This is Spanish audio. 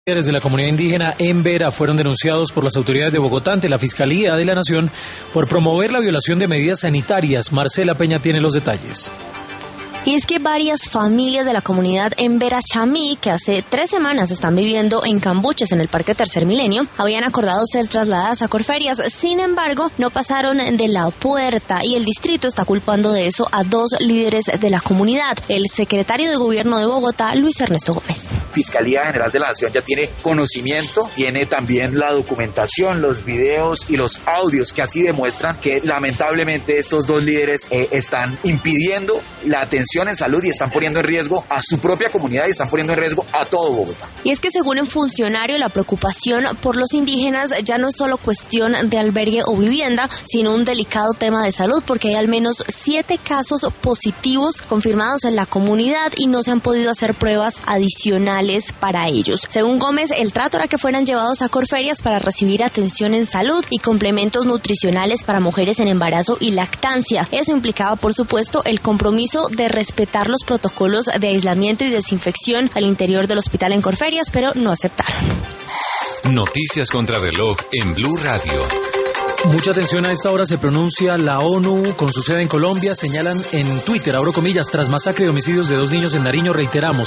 Líderes de la comunidad indígena en Vera fueron denunciados por las autoridades de Bogotá ante la Fiscalía de la Nación por promover la violación de medidas sanitarias. Marcela Peña tiene los detalles. Y es que varias familias de la comunidad en Chamí, que hace 3 semanas están viviendo en Cambuches, en el Parque Tercer Milenio, habían acordado ser trasladadas a Corferias. Sin embargo, no pasaron de la puerta y el distrito está culpando de eso a 2 líderes de la comunidad. El secretario de Gobierno de Bogotá, Luis Ernesto Gómez. Fiscalía General de la Nación ya tiene conocimiento, tiene también la documentación, los videos y los audios que así demuestran que lamentablemente estos 2 líderes están impidiendo la atención en salud y están poniendo en riesgo a su propia comunidad y están poniendo en riesgo a todo Bogotá. Y es que según el funcionario, la preocupación por los indígenas ya no es solo cuestión de albergue o vivienda, sino un delicado tema de salud, porque hay al menos 7 casos positivos confirmados en la comunidad y no se han podido hacer pruebas adicionales para ellos. Según Gómez, el trato era que fueran llevados a Corferias para recibir atención en salud y complementos nutricionales para mujeres en embarazo y lactancia. Eso implicaba, por supuesto, el compromiso de respetar los protocolos de aislamiento y desinfección al interior del hospital en Corferias, pero no aceptaron. Noticias contra reloj en Blue Radio. Mucha atención, a esta hora se pronuncia la ONU con su sede en Colombia. Señalan en Twitter, abro comillas, tras masacre y homicidios de 2 niños en Nariño, reiteramos